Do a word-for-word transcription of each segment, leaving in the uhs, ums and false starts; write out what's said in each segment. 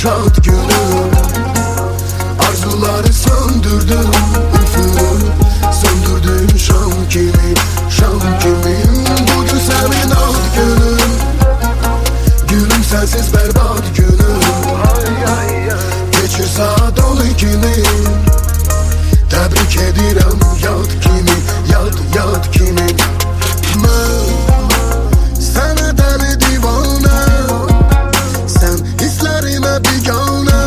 şad günüm. Arzuları söndürdüm, üfürüp söndürdüm şam kimi, şam kimi. Bugün senin ad günün, gülüm sensiz berbat günüm. Geçir saat on ikini, tebrik edirəm yad kimi, yad yad kimi. Mən sənə dəli divanə, sən hisslərimə biganə.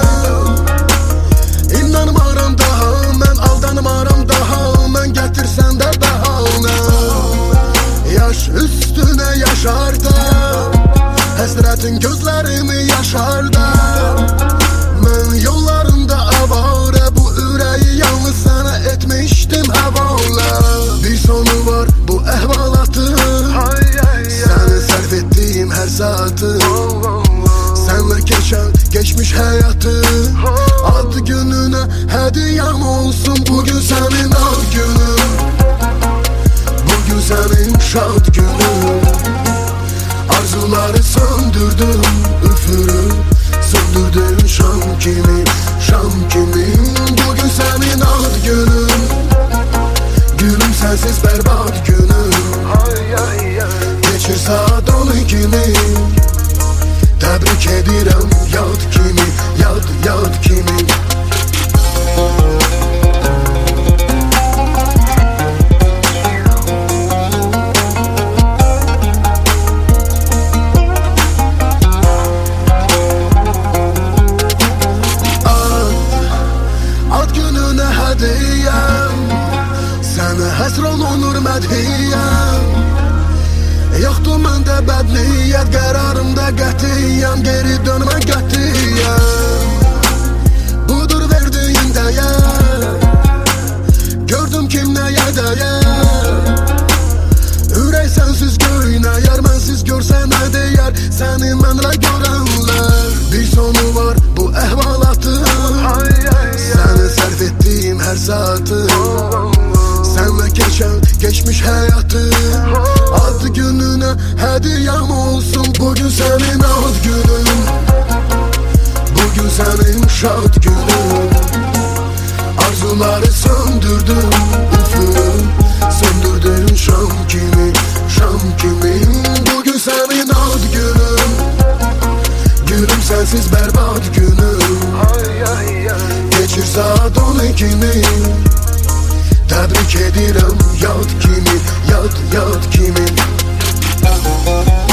İnanmaram daha, mən aldanmaram daha, mən gətirsən də bəhanə. Yaş üstünə yaşar da, həsrətin gözlərimi yaşar da. Mən yollarında avarə, bu ürəyi yalnız sənə etmişdim həvalə. Bir sonu var bu əhvalatın, səni sərf etdiyim hər saatı. Sənlə keçən geçmiş həyatı, ad gününə hədiyəm olsun. Bugün sənin ad günün, bugün sənin şad günün. Arzuları söndürdüm, üfürüp söndürdüm şam kimi, şam kimi. Bugün sənin ad günün, gülüm sensiz berbat günüm. Geçir saat on ikini, tebrik edirəm yad kimi, yad yad kimi. Sənə həsr olunur mədhiyyəm, yoxdur məndə bədniyyət. Qərarımda qətiyyəm, geri dönmə qətiyyəm. Budur verdiyin dəyər, gördüm kim nəyə dəyər. Ürək sənsiz göynəyər, mənsiz görsə nə deyər səni mənlə görənlər. Bir sonu var bu əhvalatın, səni sərf etdiyim hər saatı. Sənlə keçən geçmiş həyatı, ad gününə hədiyəm olsun. Bugün sənin ad günün, bugün sənin şad günün. Arzuları söndürdüm, üfürüp söndürdüm şam kimi, şam kimi. Bugün sənin ad günün, gülüm sensiz berbat günüm. Geçir saat on ikini, tebrik edirəm yad kimi, yad yad kimi.